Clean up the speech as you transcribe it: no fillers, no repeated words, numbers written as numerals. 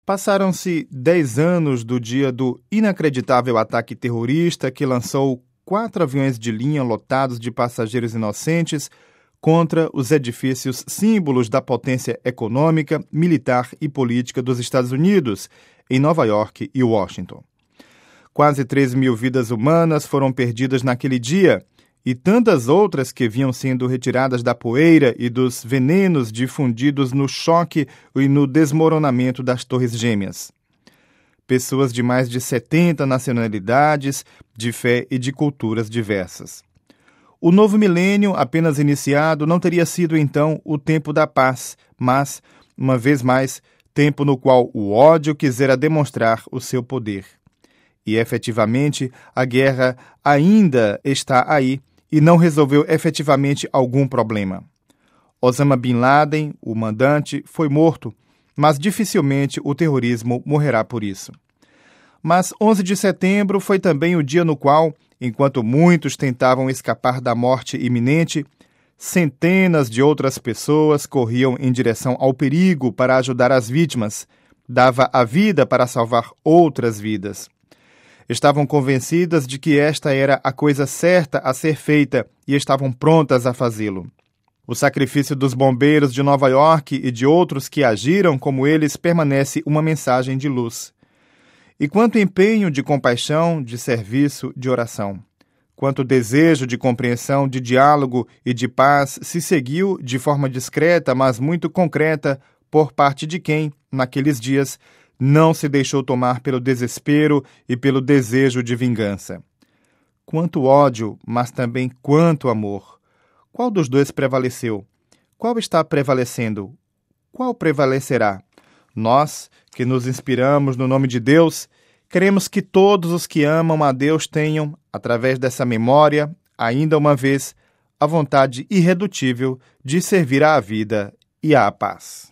Passaram-se 10 anos do dia do inacreditável ataque terrorista que lançou 4 aviões de linha lotados de passageiros inocentes contra os edifícios símbolos da potência econômica, militar e política dos Estados Unidos, em Nova York e Washington. Quase 13.000 vidas humanas foram perdidas naquele dia e tantas outras que vinham sendo retiradas da poeira e dos venenos difundidos no choque e no desmoronamento das Torres Gêmeas. Pessoas de mais de 70 nacionalidades, de fé e de culturas diversas. O novo milênio, apenas iniciado, não teria sido, então, o tempo da paz, mas, uma vez mais, tempo no qual o ódio quisera demonstrar o seu poder. E, efetivamente, a guerra ainda está aí e não resolveu efetivamente algum problema. Osama Bin Laden, o mandante, foi morto, mas dificilmente o terrorismo morrerá por isso. Mas 11 de setembro foi também o dia no qual, enquanto muitos tentavam escapar da morte iminente, centenas de outras pessoas corriam em direção ao perigo para ajudar as vítimas, dava a vida para salvar outras vidas. Estavam convencidas de que esta era a coisa certa a ser feita e estavam prontas a fazê-lo. O sacrifício dos bombeiros de Nova York e de outros que agiram como eles permanece uma mensagem de luz. E quanto empenho de compaixão, de serviço, de oração. Quanto desejo de compreensão, de diálogo e de paz se seguiu de forma discreta, mas muito concreta, por parte de quem, naqueles dias, não se deixou tomar pelo desespero e pelo desejo de vingança. Quanto ódio, mas também quanto amor. Qual dos dois prevaleceu? Qual está prevalecendo? Qual prevalecerá? Nós, que nos inspiramos no nome de Deus, queremos que todos os que amam a Deus tenham, através dessa memória, ainda uma vez, a vontade irredutível de servir à vida e à paz.